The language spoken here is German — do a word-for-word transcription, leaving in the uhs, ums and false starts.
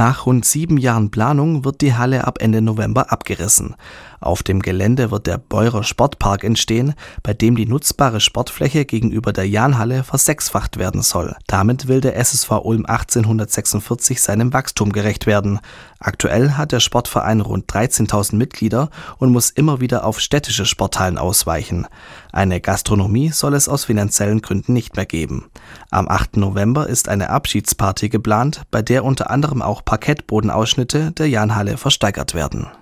Nach rund sieben Jahren Planung wird die Halle ab Ende November abgerissen. Auf dem Gelände wird der Beurer Sportpark entstehen, bei dem die nutzbare Sportfläche gegenüber der Jahnhalle versechsfacht werden soll. Damit will der S S V Ulm achtzehnhundertsechsundvierzig seinem Wachstum gerecht werden. Aktuell hat der Sportverein rund dreizehntausend Mitglieder und muss immer wieder auf städtische Sporthallen ausweichen. Eine Gastronomie soll es aus finanziellen Gründen nicht mehr geben. Am achten November ist eine Abschiedsparty geplant, bei der unter anderem auch Parkettbodenausschnitte der Jahnhalle versteigert werden.